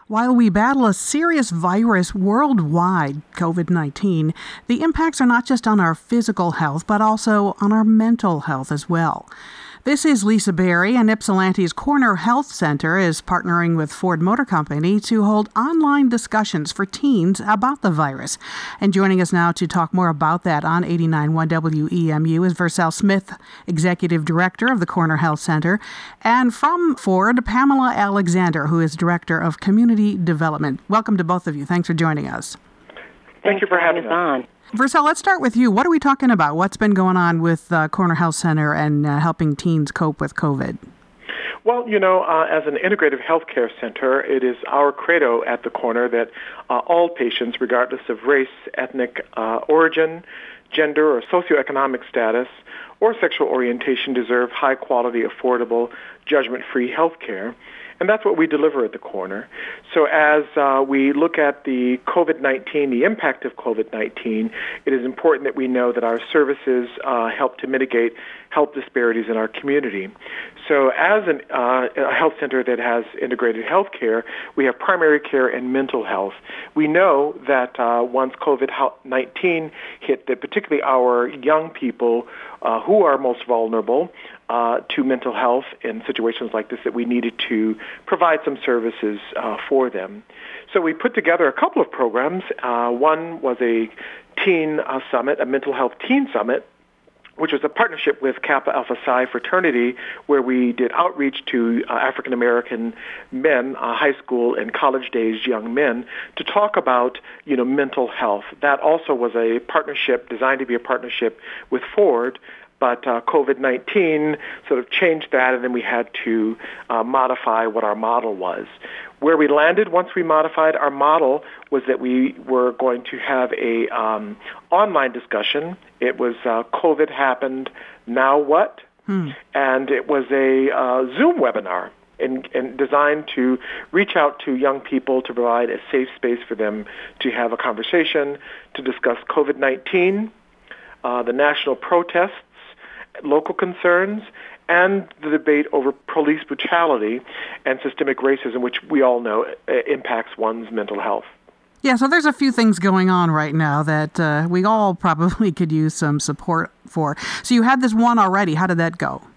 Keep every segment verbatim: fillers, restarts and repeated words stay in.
While we battle a serious virus worldwide, COVID nineteen, the impacts are not just on our physical health, but also on our mental health as well. This is Lisa Berry, and Ypsilanti's Corner Health Center is partnering with Ford Motor Company to hold online discussions for teens about the virus. And joining us now to talk more about that on eighty-nine point one W E M U is Vercel Smith, Executive Director of the Corner Health Center, and from Ford, Pamela Alexander, who is Director of Community Development. Welcome to both of you. Thanks for joining us. Thank you for having us on. Vercel, let's start with you. What are we talking about? What's been going on with uh, Corner Health Center and uh, helping teens cope with COVID? Well, you know, uh, as an integrative healthcare center, it is our credo at the Corner that uh, all patients, regardless of race, ethnic uh, origin, gender, or socioeconomic status, or sexual orientation, deserve high-quality, affordable, judgment-free health care. And that's what we deliver at the Corner. So as uh, we look at the COVID nineteen, the impact of COVID nineteen, it is important that we know that our services uh, help to mitigate health disparities in our community. So as an, uh, a health center that has integrated health care, we have primary care and mental health. We know that uh, once COVID nineteen hit, that particularly our young people uh, who are most vulnerable Uh, to mental health in situations like this, that we needed to provide some services uh, for them. So we put together a couple of programs. Uh, one was a teen uh, summit, a mental health teen summit, which was a partnership with Kappa Alpha Psi fraternity, where we did outreach to uh, African American men, uh, high school and college days young men, to talk about, you know, mental health. That also was a partnership designed to be a partnership with Ford. But uh, COVID nineteen sort of changed that, and then we had to uh, modify what our model was. Where we landed once we modified our model was that we were going to have a um, online discussion. It was uh, COVID happened, now what? Hmm. And it was a uh, Zoom webinar and, and designed to reach out to young people to provide a safe space for them to have a conversation, to discuss COVID nineteen, uh, the national protests, local concerns, and the debate over police brutality and systemic racism, which we all know impacts one's mental health. Yeah, so there's a few things going on right now that uh, we all probably could use some support for. So you had this one already. How did that go?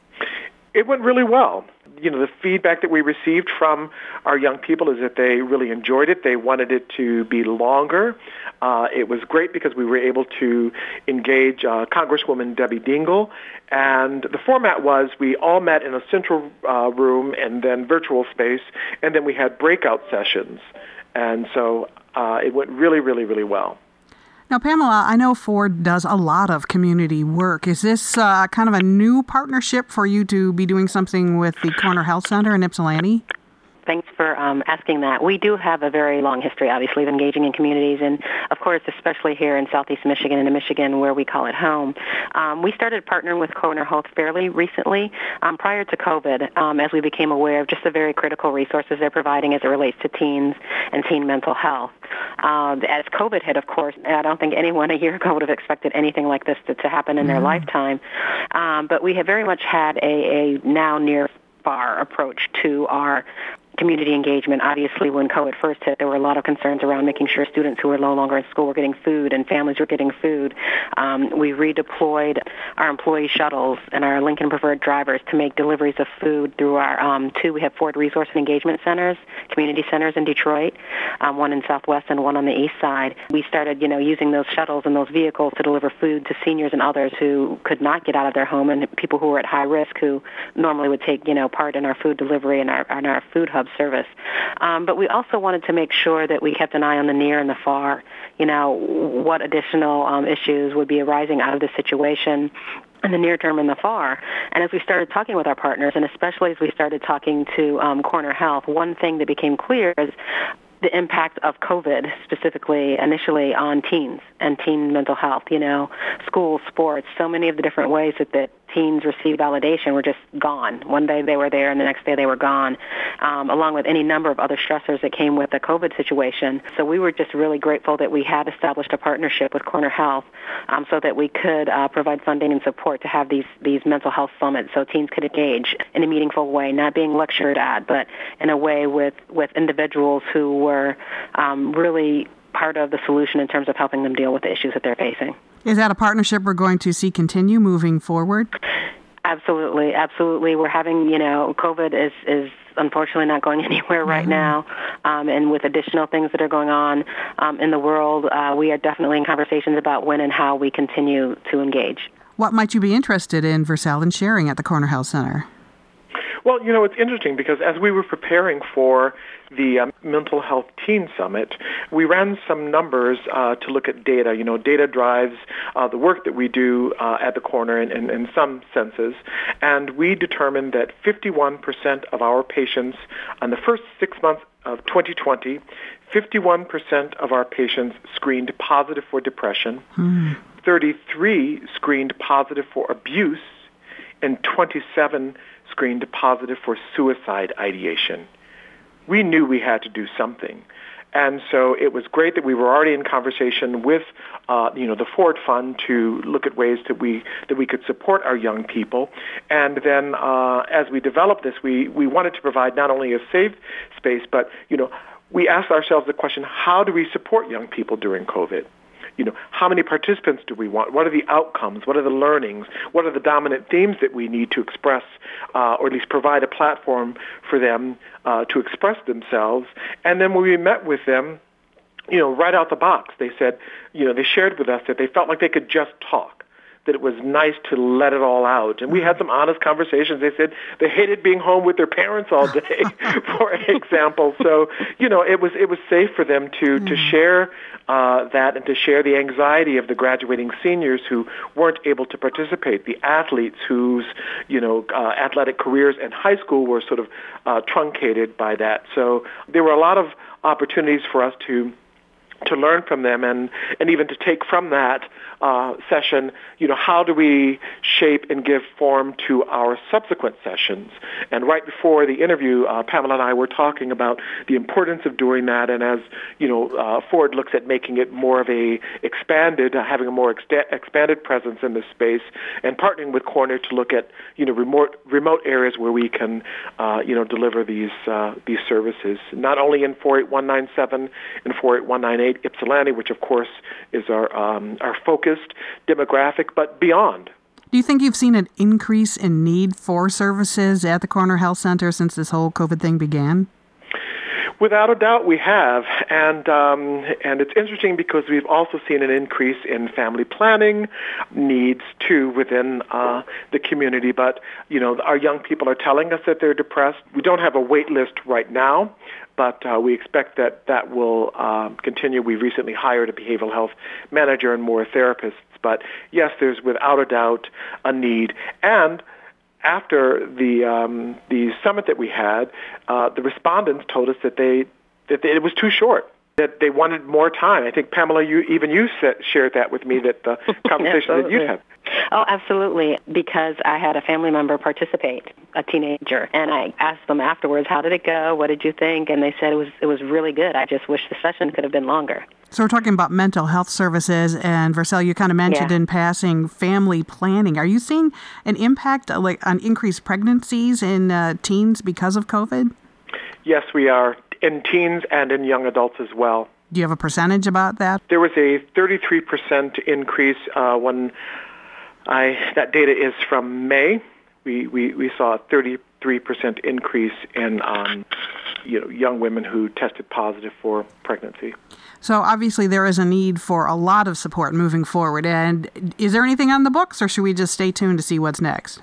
It went really well. You know, the feedback that we received from our young people is that they really enjoyed it. They wanted it to be longer. Uh, it was great because we were able to engage uh, Congresswoman Debbie Dingell. And the format was we all met in a central uh, room and then virtual space, and then we had breakout sessions. And so uh, it went really, really, really well. Now, Pamela, I know Ford does a lot of community work. Is this uh, kind of a new partnership for you to be doing something with the Corner Health Center in Ypsilanti? Thanks for um, asking that. We do have a very long history, obviously, of engaging in communities, and, of course, especially here in Southeast Michigan and in Michigan, where we call it home. Um, we started partnering with Corner Health fairly recently, um, prior to COVID, um, as we became aware of just the very critical resources they're providing as it relates to teens and teen mental health. Uh, as COVID hit, of course, I don't think anyone a year ago would have expected anything like this to, to happen in mm-hmm. their lifetime. Um, but we have very much had a, a now near far approach to our community engagement. Obviously, when COVID first hit, there were a lot of concerns around making sure students who were no longer in school were getting food and families were getting food. Um, we redeployed our employee shuttles and our Lincoln Preferred drivers to make deliveries of food through our um, two, we have Ford Resource and Engagement Centers, community centers in Detroit, um, one in Southwest and one on the east side. We started, you know, using those shuttles and those vehicles to deliver food to seniors and others who could not get out of their home, and people who were at high risk who normally would take, you know, part in our food delivery and our, and our food hub service. Um, but we also wanted to make sure that we kept an eye on the near and the far, you know, what additional um, issues would be arising out of this situation in the near term and the far. And as we started talking with our partners, and especially as we started talking to um, Corner Health, one thing that became clear is the impact of COVID, specifically initially on teens and teen mental health, you know, school, sports, so many of the different ways that, that teens receive validation were just gone. One day they were there, and the next day they were gone, um, along with any number of other stressors that came with the COVID situation. So we were just really grateful that we had established a partnership with Corner Health um, so that we could uh, provide funding and support to have these, these mental health summits so teens could engage in a meaningful way, not being lectured at, but in a way with, with individuals who were um, really part of the solution in terms of helping them deal with the issues that they're facing. Is that a partnership we're going to see continue moving forward? Absolutely, absolutely. We're having, you know, COVID is, is unfortunately not going anywhere right mm-hmm. now, um, and with additional things that are going on um, in the world, uh, we are definitely in conversations about when and how we continue to engage. What might you be interested in, Vercel, in sharing at the Corner Health Center? Well, you know, it's interesting because as we were preparing for the um, Mental Health Teen Summit, we ran some numbers uh, to look at data. You know, data drives uh, the work that we do uh, at the Corner in, in, in some senses. And we determined that fifty-one percent of our patients in the first six months of twenty twenty, fifty-one percent of our patients screened positive for depression, hmm. thirty-three screened positive for abuse, and twenty-seven screened positive for suicide ideation. We knew we had to do something. And so it was great that we were already in conversation with, uh, you know, the Ford Fund to look at ways that we that we could support our young people. And then uh, as we developed this, we, we wanted to provide not only a safe space, but, you know, we asked ourselves the question, how do we support young people during COVID? You know, how many participants do we want? What are the outcomes? What are the learnings? What are the dominant themes that we need to express, uh, or at least provide a platform for them uh, to express themselves? And then when we met with them, you know, right out the box, they said, you know, they shared with us that they felt like they could just talk, that it was nice to let it all out. And we had some honest conversations. They said they hated being home with their parents all day, for example. So, you know, it was it was safe for them to, to share uh, that and to share the anxiety of the graduating seniors who weren't able to participate, the athletes whose, you know, uh, athletic careers in high school were sort of uh, truncated by that. So there were a lot of opportunities for us to to learn from them and, and even to take from that uh, session, you know, how do we shape and give form to our subsequent sessions? And right before the interview, uh, Pamela and I were talking about the importance of doing that. And as, you know, uh, Ford looks at making it more of a expanded, uh, having a more ex- expanded presence in this space and partnering with Corner to look at, you know, remote remote areas where we can, uh, you know, deliver these uh, these services, not only in four eight one nine seven and four eight one nine eight Ypsilanti, which of course is our um, our focused demographic, but beyond. Do you think you've seen an increase in need for services at the Corner Health Center since this whole COVID thing began? Without a doubt, we have, and um, and it's interesting because we've also seen an increase in family planning needs too within uh, the community. But you know, our young people are telling us that they're depressed. We don't have a wait list right now, but uh, we expect that that will uh, continue. We recently hired a behavioral health manager and more therapists. But yes, there's without a doubt a need. And after the um, the summit that we had, uh, the respondents told us that they that they, it was too short, that they wanted more time. I think, Pamela, you even you said, shared that with me, that the conversation that you'd had. Oh, absolutely, because I had a family member participate, a teenager, and I asked them afterwards, how did it go? What did you think? And they said it was it was really good. I just wish the session could have been longer. So we're talking about mental health services, and Vercel, you kind of mentioned yeah. in passing family planning. Are you seeing an impact uh, like on increased pregnancies in uh, teens because of COVID? Yes, we are, in teens and in young adults as well. Do you have a percentage about that? There was a thirty-three percent increase uh, when I that data is from May. We, we, we saw a thirty-three percent increase in um, you know young women who tested positive for pregnancy. So obviously there is a need for a lot of support moving forward. And is there anything on the books, or should we just stay tuned to see what's next?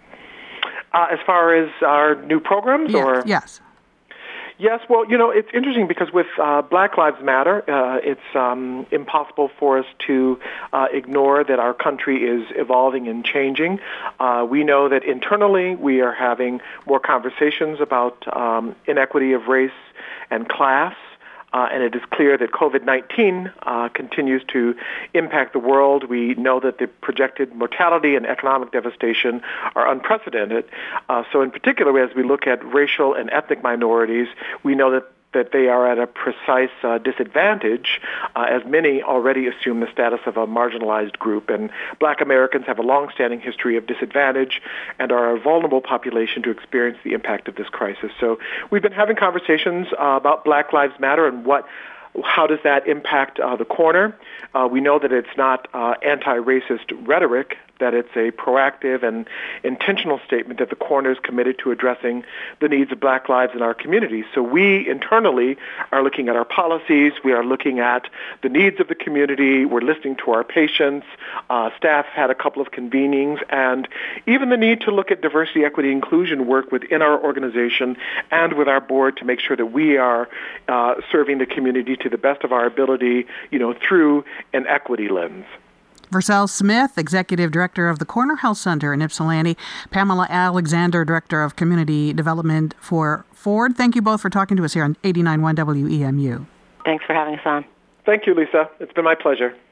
Uh, as far as our new programs? Yes. or Yes. Yes, well, you know, it's interesting because with uh, Black Lives Matter, uh, it's um, impossible for us to uh, ignore that our country is evolving and changing. Uh, we know that internally we are having more conversations about um, inequity of race and class. uh, and it is clear that COVID nineteen uh, continues to impact the world. We know that the projected mortality and economic devastation are unprecedented. Uh, so in particular, as we look at racial and ethnic minorities, we know that that they are at a precise uh, disadvantage, uh, as many already assume the status of a marginalized group. And Black Americans have a long-standing history of disadvantage and are a vulnerable population to experience the impact of this crisis. So we've been having conversations uh, about Black Lives Matter and what how does that impact uh, the corner. Uh, we know that it's not uh, anti-racist rhetoric, that it's a proactive and intentional statement that the corner is committed to addressing the needs of Black lives in our communities. So we internally are looking at our policies. We are looking at the needs of the community. We're listening to our patients. Uh, staff had a couple of convenings, and even the need to look at diversity, equity, inclusion work within our organization and with our board to make sure that we are uh, serving the community to the best of our ability, you know, through an equity lens. Vercel Smith, Executive Director of the Corner Health Center in Ypsilanti. Pamela Alexander, Director of Community Development for Ford. Thank you both for talking to us here on eighty-nine point one W E M U. Thanks for having us on. Thank you, Lisa. It's been my pleasure.